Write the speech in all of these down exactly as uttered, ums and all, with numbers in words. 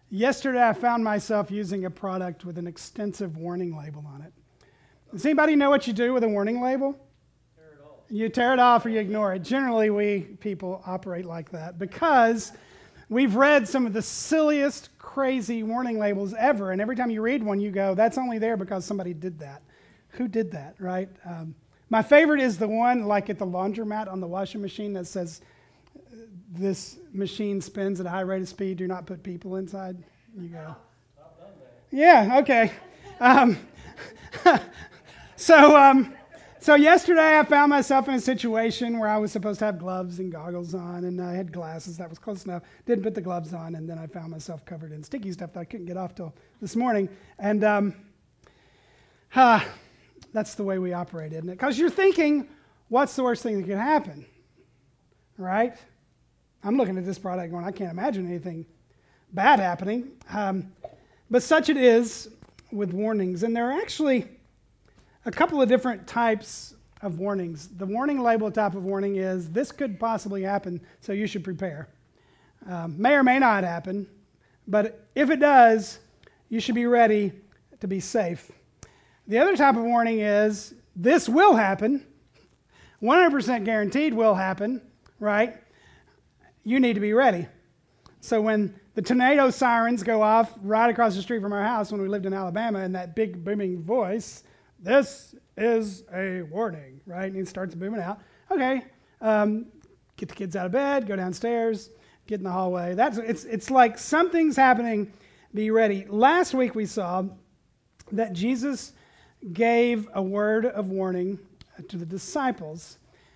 Yesterday, I found myself using a product with an extensive warning label on it. Does anybody know what you do with a warning label? Tear it off. You tear it off or you ignore it. Generally, we people operate like that because we've read some of the silliest, crazy warning labels ever, and every time you read one, you go, that's only there because somebody did that. Who did that, right? Um, my favorite is the one like at the laundromat on the washing machine that says, this machine spins at a high rate of speed, do not put people inside. You go, I've done that. yeah, okay. Um, so, um, so yesterday I found myself in a situation where I was supposed to have gloves and goggles on, and I had glasses. That was close enough. Didn't put the gloves on, and then I found myself covered in sticky stuff that I couldn't get off till this morning. And um, uh, that's the way we operate, isn't it? Because you're thinking, what's the worst thing that could happen, right? I'm looking at this product going, I can't imagine anything bad happening. Um, but such it is with warnings. And there are actually a couple of different types of warnings. The warning label type of warning is, this could possibly happen, so you should prepare. Um, may or may not happen, but if it does, you should be ready to be safe. The other type of warning is, this will happen, one hundred percent guaranteed will happen, right? You need to be ready. So when the tornado sirens go off right across the street from our house when we lived in Alabama, in that big booming voice, this is a warning, right? And it starts booming out. Okay, um, get the kids out of bed, go downstairs, get in the hallway. That's it's it's like something's happening. Be ready. Last week we saw that Jesus gave a word of warning to the disciples,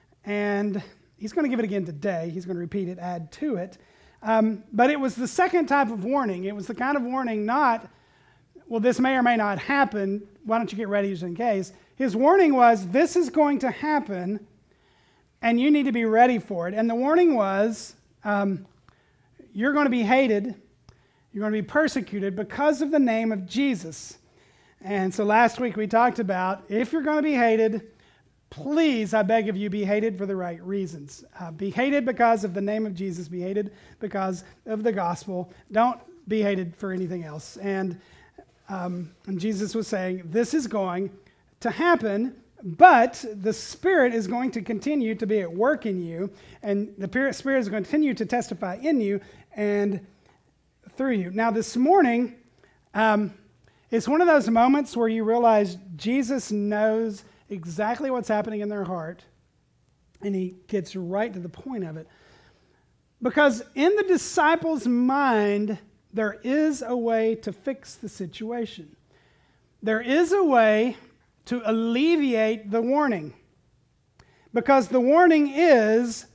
and he's going to give it again today. He's going to repeat it, add to it. Um, but it was the second type of warning. It was the kind of warning not, well, this may or may not happen. Why don't you get ready just in case? His warning was, this is going to happen, and you need to be ready for it. And the warning was, um, you're going to be hated. You're going to be persecuted because of the name of Jesus. And so last week we talked about, if you're going to be hated, please, I beg of you, be hated for the right reasons. Uh, be hated because of the name of Jesus. Be hated because of the gospel. Don't be hated for anything else. And, um, and Jesus was saying, this is going to happen, but the Spirit is going to continue to be at work in you, and the Spirit is going to continue to testify in you and through you. Now, this morning, um, it's one of those moments where you realize Jesus knows exactly what's happening in their heart, and he gets right to the point of it. Because in the disciples' mind, there is a way to fix the situation. There is a way to alleviate the warning. Because the warning is,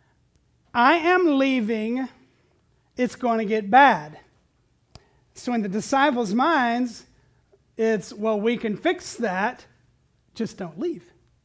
I am leaving, it's going to get bad. So in the disciples' minds, it's, well, we can fix that, just don't leave.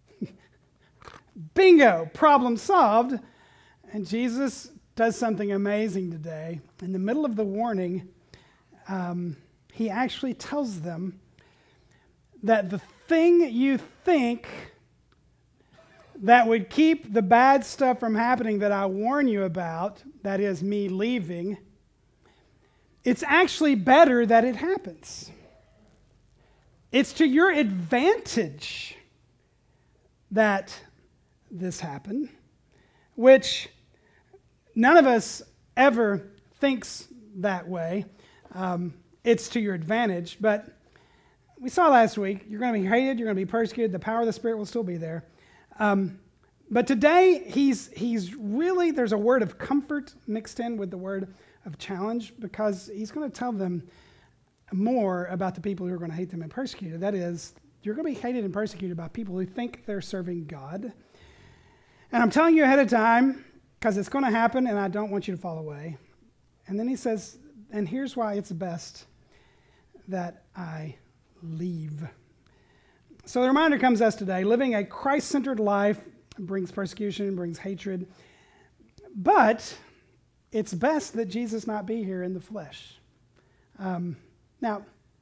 Bingo, problem solved. And Jesus does something amazing today. In the middle of the warning, um, he actually tells them that the thing you think that would keep the bad stuff from happening that I warn you about, that is me leaving, it's actually better that it happens. It's to your advantage that this happened, which none of us ever thinks that way. Um, it's to your advantage, but we saw last week, you're going to be hated, you're going to be persecuted, the power of the Spirit will still be there. Um, but today, he's he's really, there's a word of comfort mixed in with the word of challenge, because he's going to tell them more about the people who are going to hate them and persecute. That is, you're going to be hated and persecuted by people who think they're serving God. And I'm telling you ahead of time, because it's going to happen, and I don't want you to fall away. And then he says, and here's why it's best that I leave. So the reminder comes to us today, living a Christ-centered life brings persecution, brings hatred. But it's best that Jesus not be here in the flesh. Um, now,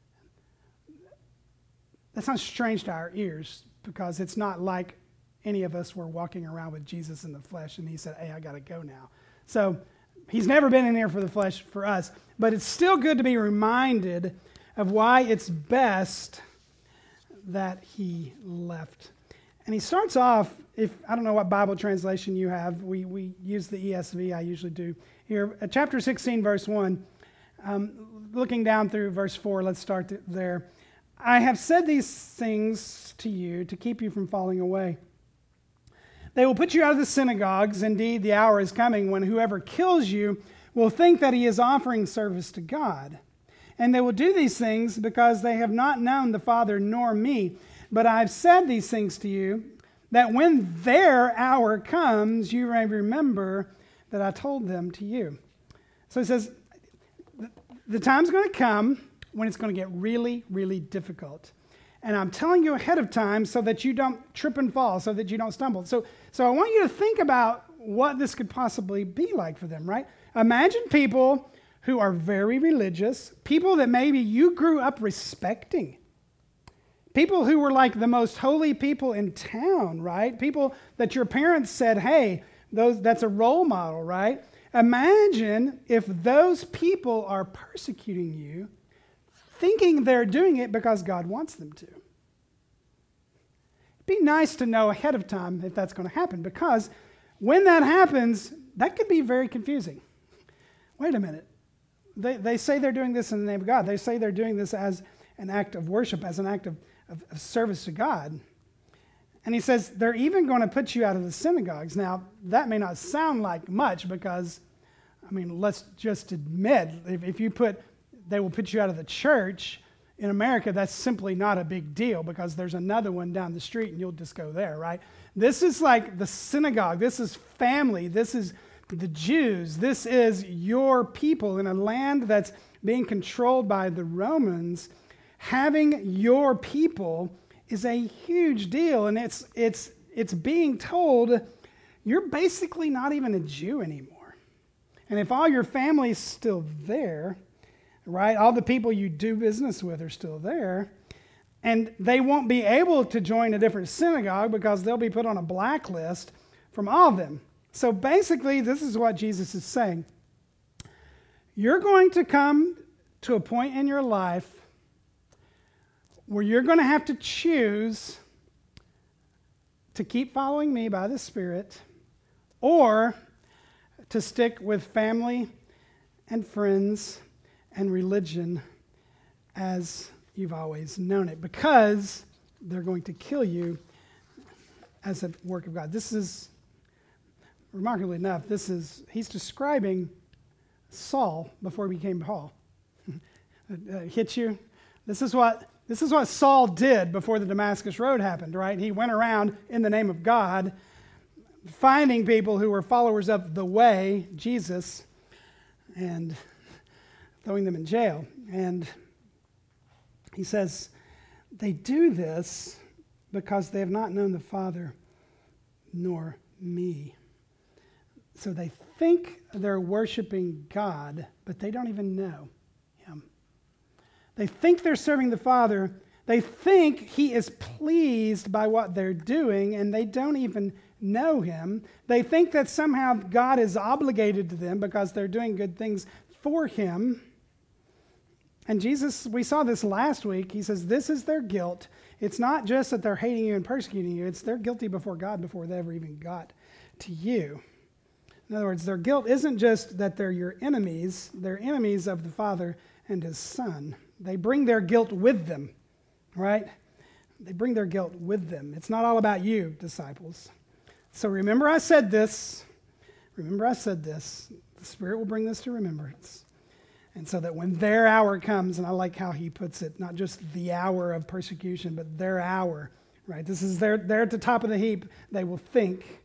that sounds strange to our ears, because it's not like any of us were walking around with Jesus in the flesh and he said, hey, I got to go now. So he's never been in here for the flesh for us, but it's still good to be reminded of why it's best that he left. And he starts off, if I don't know what Bible translation you have, we, we use the E S V, I usually do. Here, uh, chapter sixteen, verse one, um, looking down through verse four, let's start th- there. I have said these things to you to keep you from falling away. They will put you out of the synagogues. Indeed, the hour is coming when whoever kills you will think that he is offering service to God. And they will do these things because they have not known the Father nor me. But I've said these things to you, that when their hour comes, you may remember that I told them to you. So he says, the time's going to come when it's going to get really, really difficult. And I'm telling you ahead of time so that you don't trip and fall, so that you don't stumble. So, so I want you to think about what this could possibly be like for them, right? Imagine people who are very religious, people that maybe you grew up respecting, people who were like the most holy people in town, right? People that your parents said, hey, those that's a role model, right? Imagine if those people are persecuting you, thinking they're doing it because God wants them to. It'd be nice to know ahead of time if that's going to happen, because when that happens, that could be very confusing. Wait a minute. They, they say they're doing this in the name of God. They say they're doing this as an act of worship, as an act of, of, of service to God. And he says they're even going to put you out of the synagogues. Now, that may not sound like much because, I mean, let's just admit, if, if you put, they will put you out of the church in America, that's simply not a big deal because there's another one down the street and you'll just go there, right? This is like the synagogue. This is family. This is the Jews. This is your people in a land that's being controlled by the Romans. Having your people is a huge deal, and it's it's it's being told you're basically not even a Jew anymore. And if all your family's still there, right, all the people you do business with are still there, and they won't be able to join a different synagogue because they'll be put on a blacklist from all of them. So basically, this is what Jesus is saying. You're going to come to a point in your life where you're going to have to choose to keep following me by the Spirit or to stick with family and friends and religion as you've always known it, because they're going to kill you as a work of God. This is, remarkably enough, this is, he's describing Saul before he became Paul. uh, hit you? This is what This is what Saul did before the Damascus Road happened, right? He went around in the name of God, finding people who were followers of the way, Jesus, and throwing them in jail. And he says, they do this because they have not known the Father nor me. So they think they're worshiping God, but they don't even know him. They think they're serving the Father. They think he is pleased by what they're doing, and they don't even know him. They think that somehow God is obligated to them because they're doing good things for him. And Jesus, we saw this last week. He says this is their guilt. It's not just that they're hating you and persecuting you. It's they're guilty before God before they ever even got to you. In other words, their guilt isn't just that they're your enemies. They're enemies of the Father and his Son. They bring their guilt with them, right? They bring their guilt with them. It's not all about you, disciples. So remember I said this. Remember I said this. The Spirit will bring this to remembrance. And so that when their hour comes, and I like how he puts it, not just the hour of persecution, but their hour, right? This is their, they're at the top of the heap. They will think,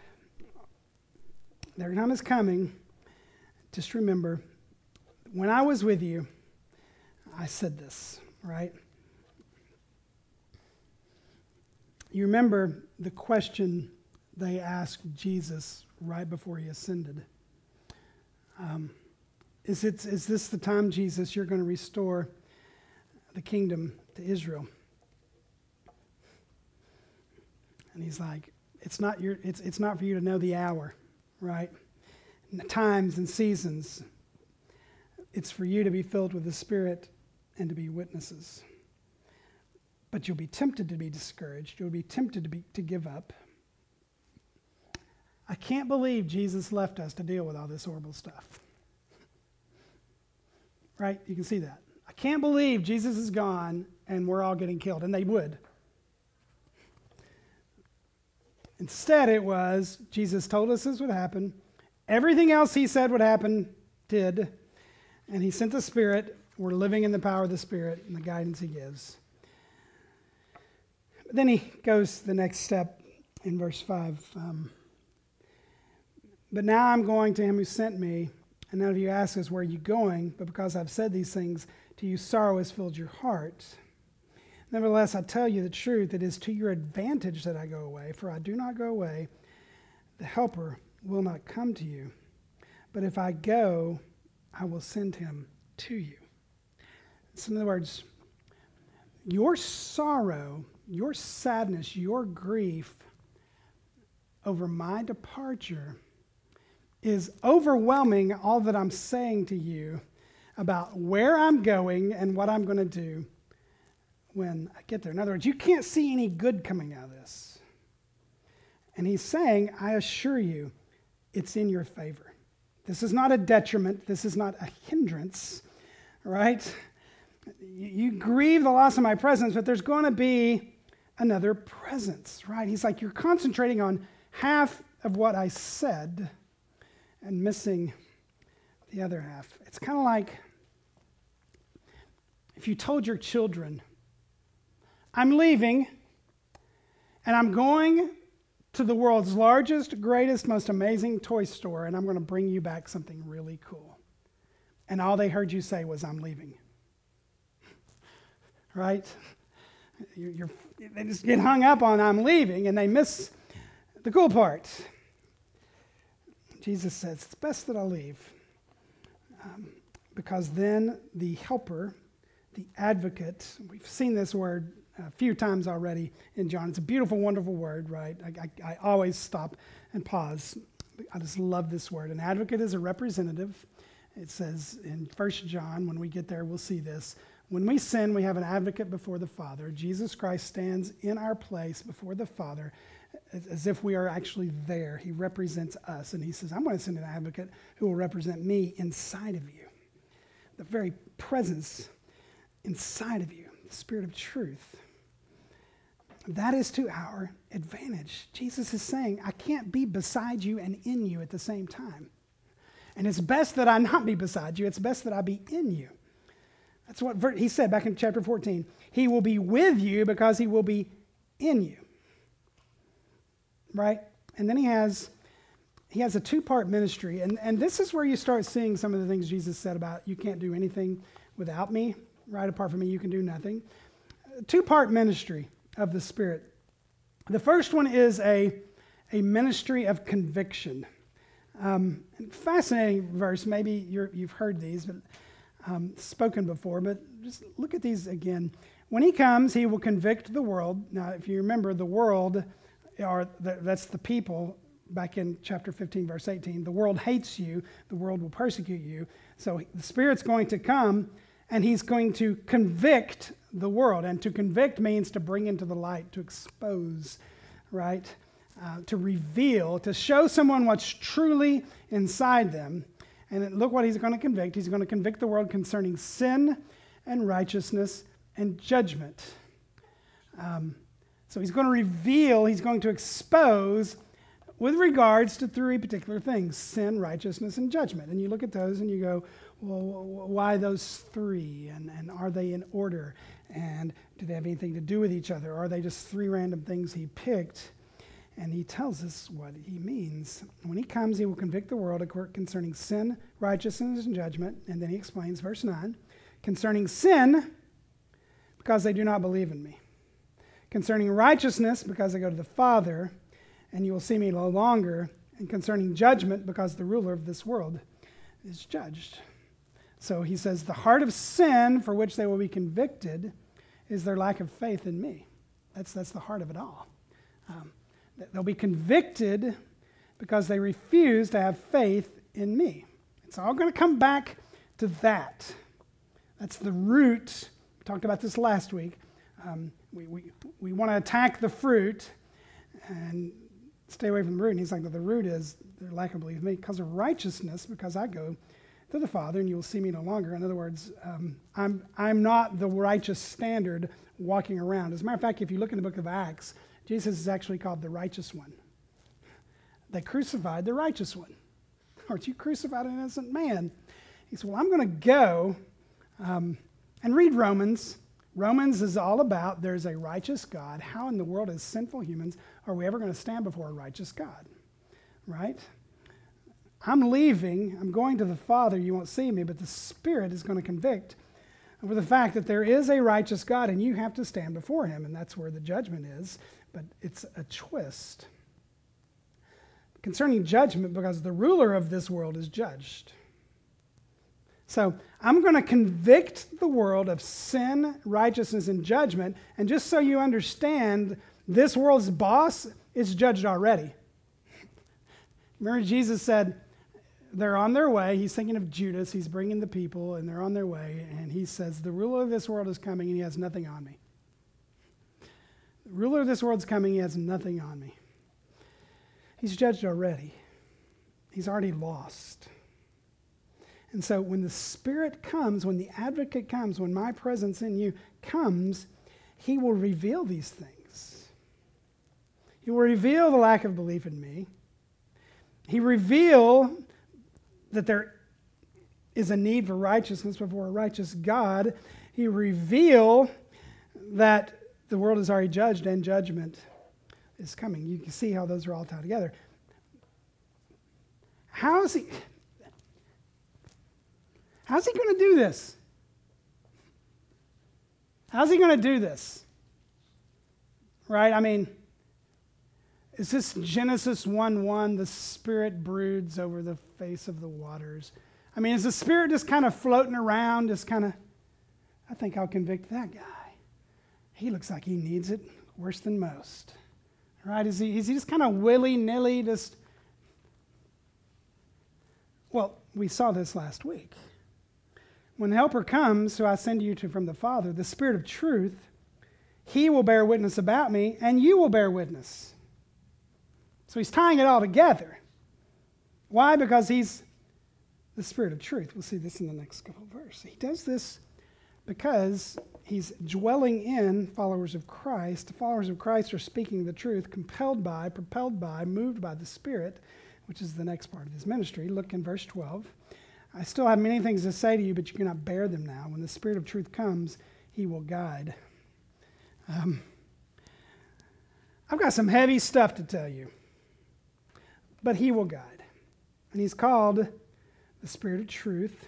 their time is coming. Just remember, when I was with you, I said this, right? You remember the question they asked Jesus right before he ascended. Um, is, it, is this the time, Jesus, you're going to restore the kingdom to Israel? And he's like, it's not your, it's, it's not for you to know the hour, right? times and seasons. It's for you to be filled with the Spirit and to be witnesses. But you'll be tempted to be discouraged. You'll be tempted to be to give up. I can't believe Jesus left us to deal with all this horrible stuff. Right? You can see that. I can't believe Jesus is gone and we're all getting killed. And they would. Instead, it was Jesus told us this would happen. Everything else he said would happen did. And he sent the Spirit. We're living in the power of the Spirit and the guidance he gives. But then he goes to the next step in verse five. Um, but now I'm going to him who sent me, and none of you ask us, where are you going? But because I've said these things to you, sorrow has filled your heart. Nevertheless, I tell you the truth, it is to your advantage that I go away, for I do not go away. The Helper will not come to you. But if I go, I will send him to you. So in other words, your sorrow, your sadness, your grief over my departure is overwhelming all that I'm saying to you about where I'm going and what I'm going to do when I get there. In other words, you can't see any good coming out of this. And he's saying, I assure you, it's in your favor. This is not a detriment. This is not a hindrance, right? You, you grieve the loss of my presence, but there's going to be another presence, right? He's like, you're concentrating on half of what I said and missing the other half. It's kind of like if you told your children, I'm leaving and I'm going to the world's largest, greatest, most amazing toy store, and I'm going to bring you back something really cool. And all they heard you say was, I'm leaving. Right? You're, you're, they just get hung up on I'm leaving, and they miss the cool part. Jesus says, it's best that I leave, um, because then the helper, the advocate, we've seen this word a few times already in John. It's a beautiful, wonderful word, right? I, I, I always stop and pause. I just love this word. An advocate is a representative. It says in First John, when we get there, we'll see this. When we sin, we have an advocate before the Father. Jesus Christ stands in our place before the Father as, as if we are actually there. He represents us. And he says, I'm going to send an advocate who will represent me inside of you. The very presence inside of you, the Spirit of truth. That is to our advantage. Jesus is saying, I can't be beside you and in you at the same time. And it's best that I not be beside you. It's best that I be in you. That's what he said back in chapter fourteen. He will be with you because he will be in you. Right? And then he has he has a two-part ministry. And, and this is where you start seeing some of the things Jesus said about you can't do anything without me. Right? Apart from me, you can do nothing. Two-part ministry of the Spirit. The first one is a, a ministry of conviction. Um, fascinating verse. Maybe you're, you've heard these, but um, spoken before, but just look at these again. When he comes, he will convict the world. Now, if you remember, the world, are the, that's the people, back in chapter fifteen, verse eighteen. The world hates you. The world will persecute you. So the Spirit's going to come, and he's going to convict the world. And to convict means to bring into the light, to expose, right? Uh, to reveal, to show someone what's truly inside them. And then look what he's going to convict. He's going to convict the world concerning sin and righteousness and judgment. Um, so he's going to reveal, he's going to expose with regards to three particular things: sin, righteousness, and judgment. And you look at those and you go, well, why those three? And, and are they in order? And do they have anything to do with each other? Or are they just three random things he picked? And he tells us what he means. When he comes, he will convict the world concerning sin, righteousness, and judgment. And then he explains, verse nine, concerning sin, because they do not believe in me. Concerning righteousness, because I go to the Father, and you will see me no longer. And concerning judgment, because the ruler of this world is judged. So he says, the heart of sin for which they will be convicted is their lack of faith in me. That's, that's the heart of it all. Um, They'll be convicted because they refuse to have faith in me. It's all going to come back to that. That's the root. We talked about this last week. Um, we we, we want to attack the fruit and stay away from the root. And he's like, no, the root is their lack of belief in me because of righteousness, because I go to the Father and you will see me no longer. In other words, um, I'm I'm not the righteous standard walking around. As a matter of fact, if you look in the book of Acts, Jesus is actually called the righteous one. They crucified the righteous one. Aren't you crucified an innocent man? He said, well, I'm going to go um, and read Romans. Romans is all about there's a righteous God. How in the world, as sinful humans, are we ever going to stand before a righteous God? Right? I'm leaving. I'm going to the Father. You won't see me, but the Spirit is going to convict over the fact that there is a righteous God, and you have to stand before him, and that's where the judgment is. But it's a twist. Concerning judgment, because the ruler of this world is judged. So I'm going to convict the world of sin, righteousness, and judgment. And just so you understand, this world's boss is judged already. Remember, Jesus said they're on their way. He's thinking of Judas. He's bringing the people, and they're on their way. And he says, the ruler of this world is coming, and he has nothing on me. The ruler of this world is coming, he has nothing on me. He's judged already. He's already lost. And so when the Spirit comes, when the advocate comes, when my presence in you comes, he will reveal these things. He will reveal the lack of belief in me. He will reveal that there is a need for righteousness before a righteous God. He will reveal that the world is already judged and judgment is coming. You can see how those are all tied together. How is he How's he going to do this? How's he going to do this? Right? I mean, is this Genesis one one, the Spirit broods over the face of the waters? I mean, is the Spirit just kind of floating around, just kind of, I think I'll convict that guy. He looks like he needs it worse than most. Right? Is he, is he just kind of willy-nilly just... Well, we saw this last week. When the Helper comes, who I send you to from the Father, the Spirit of truth, he will bear witness about me, and you will bear witness. So he's tying it all together. Why? Because he's the Spirit of truth. We'll see this in the next couple of verses. He does this because he's dwelling in followers of Christ. The followers of Christ are speaking the truth, compelled by, propelled by, moved by the Spirit, which is the next part of his ministry. Look in verse twelve. I still have many things to say to you, but you cannot bear them now. When the Spirit of truth comes, he will guide. Um, I've got some heavy stuff to tell you, but he will guide. And he's called the Spirit of truth.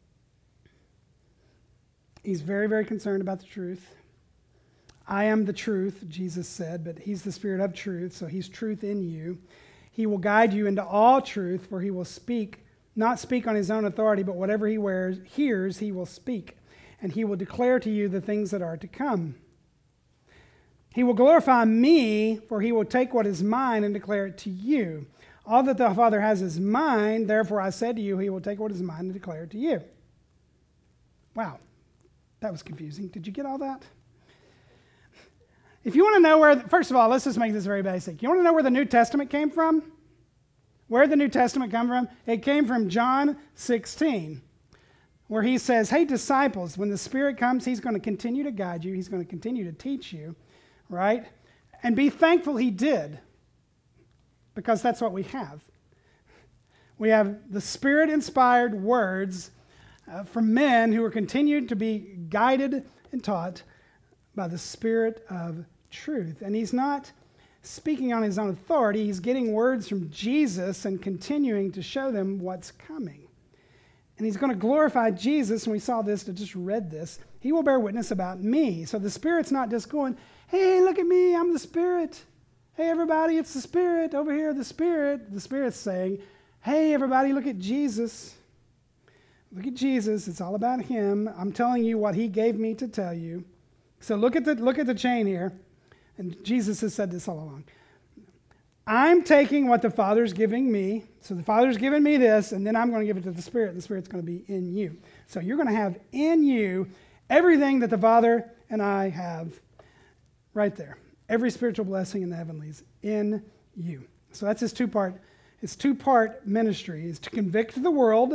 He's very, very concerned about the truth. I am the truth, Jesus said, but he's the Spirit of truth, so he's truth in you. He will guide you into all truth, for he will speak, not speak on his own authority, but whatever he wears, hears, he will speak. And he will declare to you the things that are to come. He will glorify me, for he will take what is mine and declare it to you. All that the Father has is mine, therefore I said to you, he will take what is mine and declare it to you. Wow, that was confusing. Did you get all that? If you want to know where, first of all, let's just make this very basic. You want to know where the New Testament came from? Where did the New Testament come from? It came from John sixteen, where he says, hey, disciples, when the Spirit comes, he's going to continue to guide you. He's going to continue to teach you, right? And be thankful he did, because that's what we have. We have the Spirit-inspired words uh, from men who are continued to be guided and taught by the Spirit of truth. And he's not speaking on his own authority. He's getting words from Jesus and continuing to show them what's coming. And he's going to glorify Jesus, and we saw this, I just read this. He will bear witness about me. So the Spirit's not just going, hey, look at me, I'm the Spirit. Hey, everybody, it's the Spirit. Over here, the Spirit. The Spirit's saying, hey, everybody, look at Jesus. Look at Jesus. It's all about him. I'm telling you what he gave me to tell you. So look at the look at the chain here. And Jesus has said this all along. I'm taking what the Father's giving me. So the Father's giving me this, and then I'm going to give it to the Spirit, and the Spirit's going to be in you. So you're going to have in you everything that the Father and I have right there. Every spiritual blessing in the heavenlies in you. So that's his two-part, his two-part ministry, is to convict the world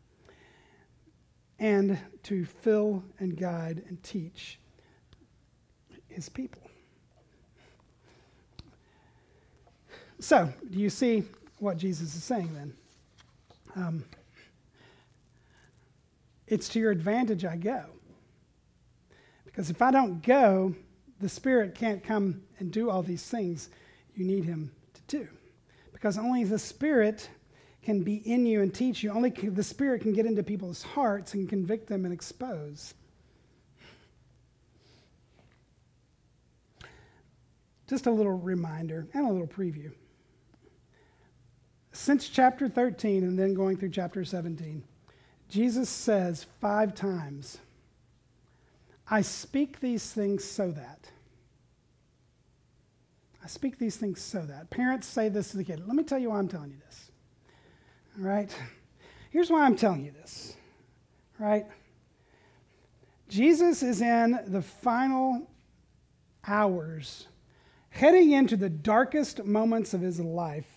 and to fill and guide and teach his people. So, do you see what Jesus is saying then? Um, it's to your advantage I go. Because if I don't go, the Spirit can't come and do all these things you need him to do. Because only the Spirit can be in you and teach you. Only the Spirit can get into people's hearts and convict them and expose. Just a little reminder and a little preview. Since chapter thirteen and then going through chapter seventeen, Jesus says five times, I speak these things so that. I speak these things so that. Parents say this to the kid. Let me tell you why I'm telling you this. All right? Here's why I'm telling you this. All right? Jesus is in the final hours, heading into the darkest moments of his life.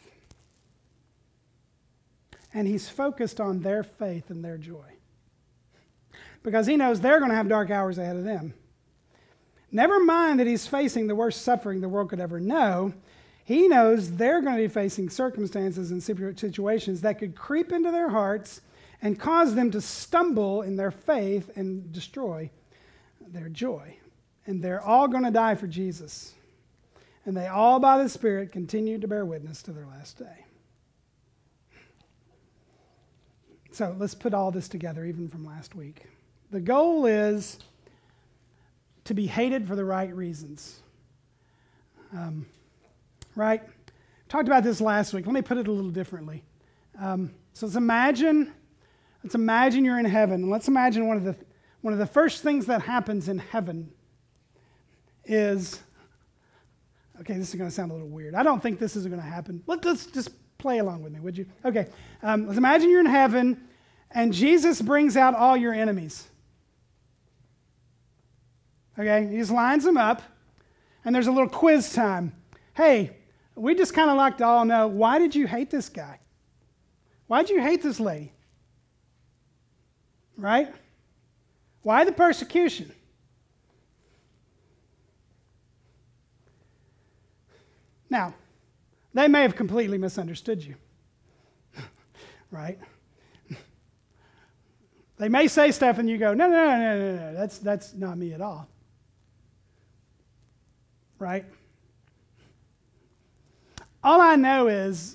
And he's focused on their faith and their joy. Because he knows they're going to have dark hours ahead of them. Never mind that he's facing the worst suffering the world could ever know. He knows they're going to be facing circumstances and situations that could creep into their hearts and cause them to stumble in their faith and destroy their joy. And they're all going to die for Jesus. And they all, by the Spirit, continue to bear witness to their last day. So let's put all this together, even from last week. The goal is to be hated for the right reasons. Um, right? Talked about this last week. Let me put it a little differently. Um, so let's imagine, let's imagine you're in heaven, and let's imagine one of the one of the first things that happens in heaven is, okay, this is going to sound a little weird. I don't think this is going to happen. Let, let's just play along with me, would you? Okay, um, let's imagine you're in heaven, and Jesus brings out all your enemies. Okay, he just lines them up, and there's a little quiz time. Hey, we just kind of like to all know, why did you hate this guy? Why did you hate this lady? Right? Why the persecution? Now, they may have completely misunderstood you. Right? They may say stuff and you go, no, no, no, no, no, no, that's, that's not me at all. Right? All I know is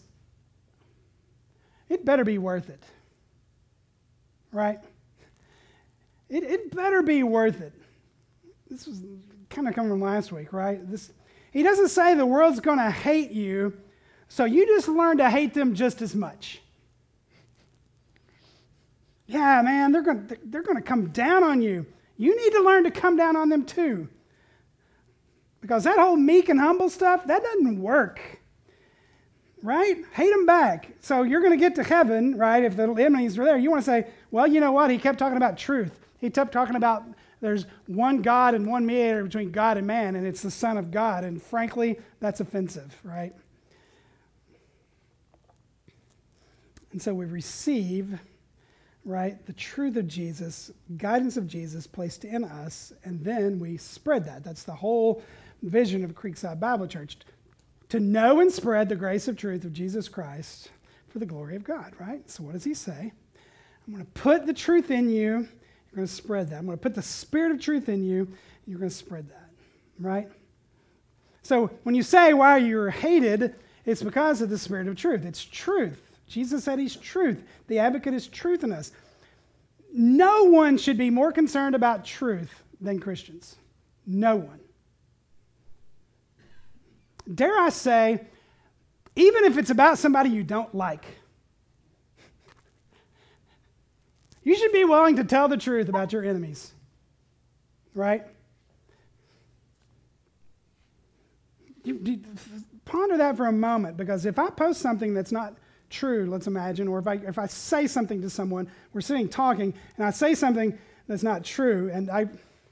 it better be worth it. Right? It, it better be worth it. This was kind of coming from last week, right? This, he doesn't say the world's going to hate you, so you just learn to hate them just as much. Yeah, man, they're going to, they're going to come down on you. You need to learn to come down on them too. Because that whole meek and humble stuff, that doesn't work. Right? Hate them back. So you're going to get to heaven, right? If the enemies were there, you want to say, well, you know what? He kept talking about truth. He kept talking about there's one God and one mediator between God and man, and it's the Son of God. And frankly, that's offensive, right? And so we receive, right, the truth of Jesus, guidance of Jesus placed in us, and then we spread that. That's the whole vision of Creekside Bible Church. To know and spread the grace of truth of Jesus Christ for the glory of God, right? So what does he say? I'm going to put the truth in you. You're going to spread that. I'm going to put the spirit of truth in you. You're going to spread that, right? So when you say why you're hated, it's because of the spirit of truth. It's truth. Jesus said he's truth. The advocate is truth in us. No one should be more concerned about truth than Christians. No one. Dare I say, even if it's about somebody you don't like, you should be willing to tell the truth about your enemies, right? You, you, ponder that for a moment, because if I post something that's not true, let's imagine, or if I if I say something to someone, we're sitting talking, and I say something that's not true, and I,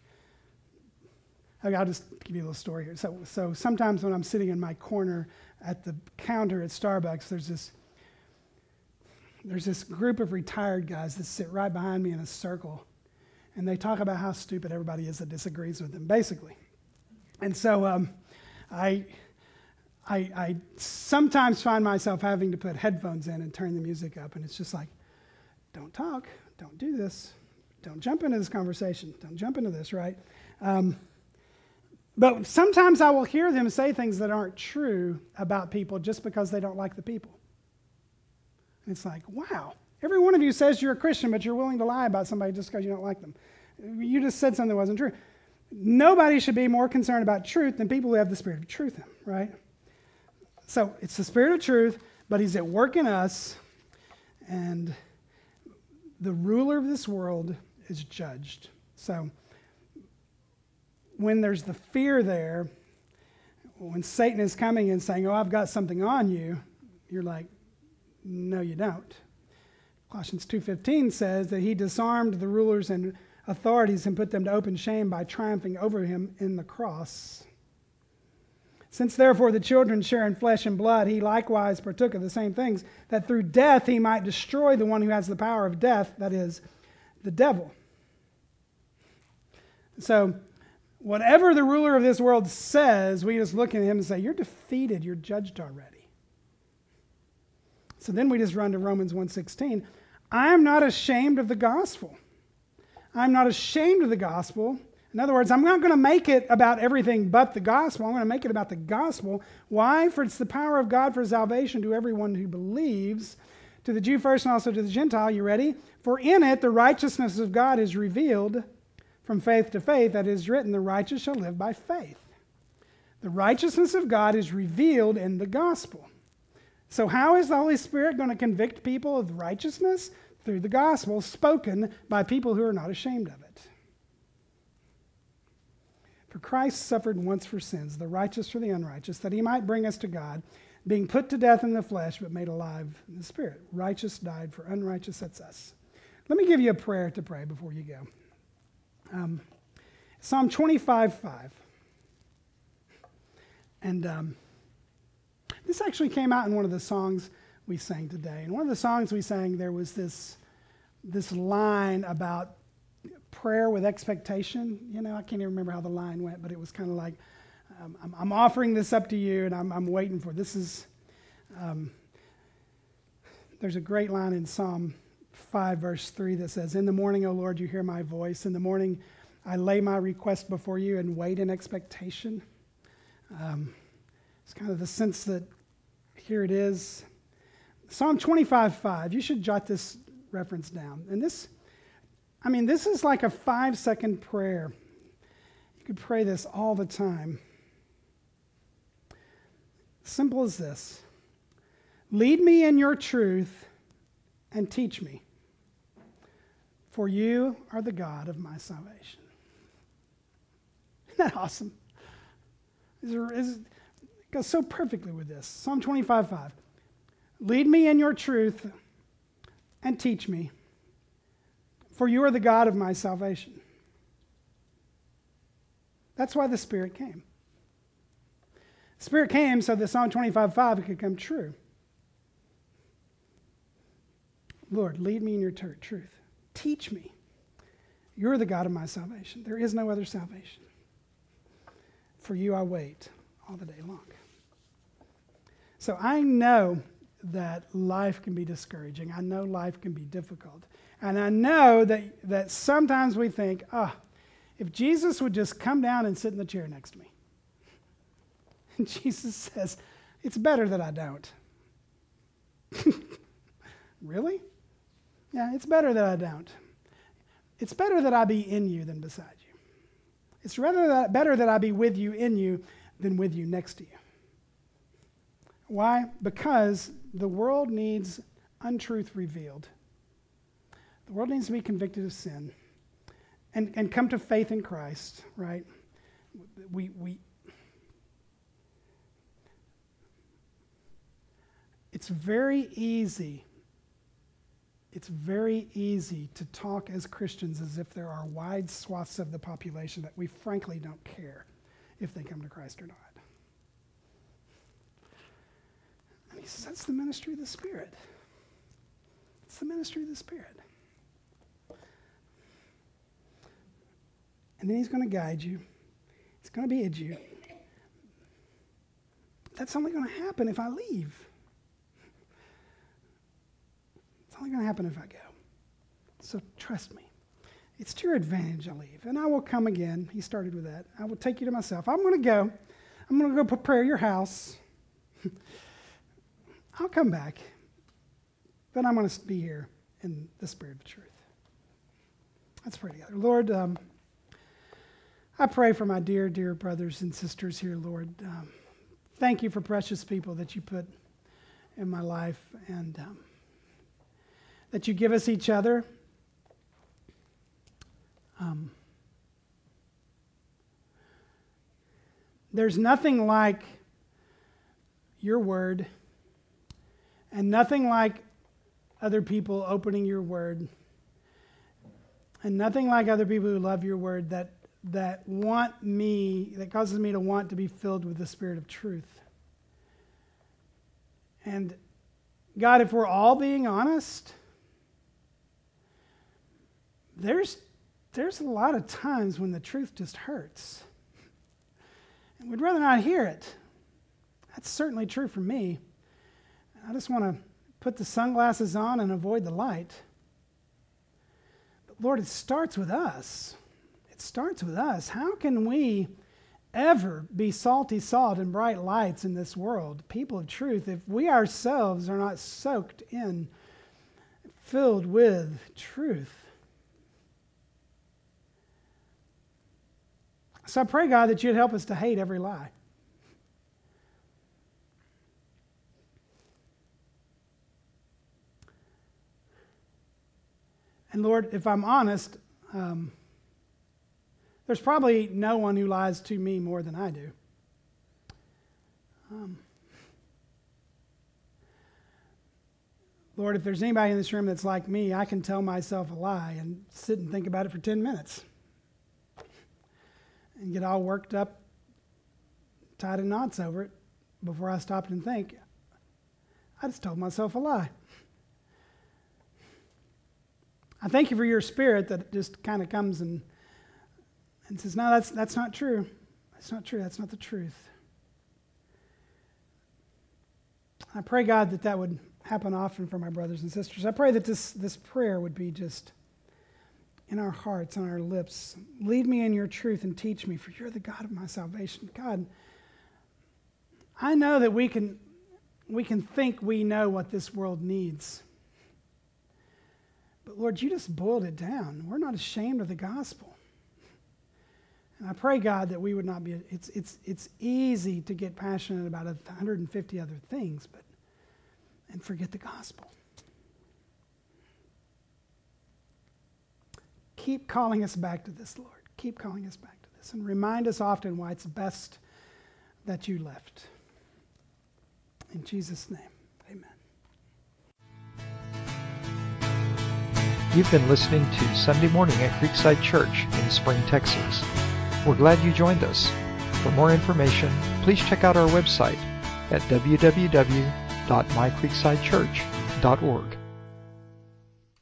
okay, I'll just give you a little story here. So, so sometimes when I'm sitting in my corner at the counter at Starbucks, there's this there's this group of retired guys that sit right behind me in a circle, and they talk about how stupid everybody is that disagrees with them, basically. And so um, I. I, I sometimes find myself having to put headphones in and turn the music up, and it's just like, don't talk, don't do this, don't jump into this conversation, don't jump into this, right? Um, but sometimes I will hear them say things that aren't true about people just because they don't like the people. And it's like, wow, every one of you says you're a Christian, but you're willing to lie about somebody just because you don't like them. You just said something that wasn't true. Nobody should be more concerned about truth than people who have the spirit of truth in them, right? So it's the Spirit of truth, but he's at work in us, and the ruler of this world is judged. So when there's the fear there, when Satan is coming and saying, oh, I've got something on you, you're like, no, you don't. Colossians two fifteen says that he disarmed the rulers and authorities and put them to open shame by triumphing over him in the cross. Since therefore the children share in flesh and blood, he likewise partook of the same things, that through death he might destroy the one who has the power of death, that is, the devil. So, whatever the ruler of this world says, we just look at him and say, you're defeated, you're judged already. So then we just run to Romans one sixteen. I am not ashamed of the gospel. I'm not ashamed of the gospel. In other words, I'm not going to make it about everything but the gospel. I'm going to make it about the gospel. Why? For it's the power of God for salvation to everyone who believes, to the Jew first and also to the Gentile. You ready? For in it the righteousness of God is revealed from faith to faith, that is written, the righteous shall live by faith. The righteousness of God is revealed in the gospel. So how is the Holy Spirit going to convict people of righteousness? Through the gospel spoken by people who are not ashamed of it. For Christ suffered once for sins, the righteous for the unrighteous, that he might bring us to God, being put to death in the flesh, but made alive in the spirit. Righteous died for unrighteous, that's us. Let me give you a prayer to pray before you go. Um, Psalm twenty-five five. And um, this actually came out in one of the songs we sang today. And one of the songs we sang, there was this, this line about prayer with expectation. You know, I can't even remember how the line went, but it was kind of like, um, I'm, I'm offering this up to you, and I'm, I'm waiting for this. Is um, there's a great line in Psalm five, verse three that says, in the morning, O Lord, you hear my voice. In the morning, I lay my request before you and wait in expectation. Um, it's kind of the sense that here it is. Psalm twenty-five five, you should jot this reference down. And this, I mean, this is like a five-second prayer. You could pray this all the time. Simple as this. Lead me in your truth and teach me, for you are the God of my salvation. Isn't that awesome? Is there, is, it goes so perfectly with this. Psalm twenty-five five. Lead me in your truth and teach me, for you are the God of my salvation. That's why the Spirit came. The Spirit came so that Psalm twenty-five five could come true. Lord, lead me in your ter- truth. Teach me. You're the God of my salvation. There is no other salvation. For you I wait all the day long. So I know that life can be discouraging. I know life can be difficult. And I know that, that sometimes we think, ah, oh, if Jesus would just come down and sit in the chair next to me. And Jesus says, it's better that I don't. Really? Yeah, it's better that I don't. It's better that I be in you than beside you. It's rather that, better that I be with you in you than with you next to you. Why? Because the world needs untruth revealed. The world needs to be convicted of sin and, and come to faith in Christ, right? We, we, It's very easy. It's very easy to talk as Christians as if there are wide swaths of the population that we frankly don't care if they come to Christ or not. And he says that's the ministry of the Spirit. It's the ministry of the Spirit. And then he's going to guide you. He's going to lead you. That's only going to happen if I leave. It's only going to happen if I go. So trust me. It's to your advantage I leave. And I will come again. He started with that. I will take you to myself. I'm going to go. I'm going to go prepare your house. I'll come back. But I'm going to be here in the Spirit of truth. Let's pray together. Lord, um, I pray for my dear, dear brothers and sisters here, Lord. Um, thank you for precious people that you put in my life and um, that you give us each other. Um, there's nothing like your word and nothing like other people opening your word and nothing like other people who love your word that that want me, that causes me to want to be filled with the Spirit of truth. And God, if we're all being honest, there's there's a lot of times when the truth just hurts. And we'd rather not hear it. That's certainly true for me. I just want to put the sunglasses on and avoid the light. But Lord, it starts with us. Starts with us. How can we ever be salty salt and bright lights in this world, people of truth, if we ourselves are not soaked in, filled with truth? So I pray, God, that you'd help us to hate every lie. And Lord, if I'm honest, um, there's probably no one who lies to me more than I do. Um, Lord, if there's anybody in this room that's like me, I can tell myself a lie and sit and think about it for ten minutes and get all worked up, tied in knots over it before I stopped and think, I just told myself a lie. I thank you for your Spirit that just kind of comes and And says, no, that's that's not true. That's not true. That's not the truth. I pray, God, that that would happen often for my brothers and sisters. I pray that this, this prayer would be just in our hearts, on our lips. Lead me in your truth and teach me, for you're the God of my salvation. God, I know that we can, we can think we know what this world needs. But Lord, you just boiled it down. We're not ashamed of the gospel. And I pray, God, that we would not be, it's it's it's easy to get passionate about one hundred fifty other things, but, and forget the gospel. Keep calling us back to this, Lord. Keep calling us back to this. And remind us often why it's best that you left. In Jesus' name, amen. You've been listening to Sunday Morning at Creekside Church in Spring, Texas. We're glad you joined us. For more information, please check out our website at w w w dot my creekside church dot org.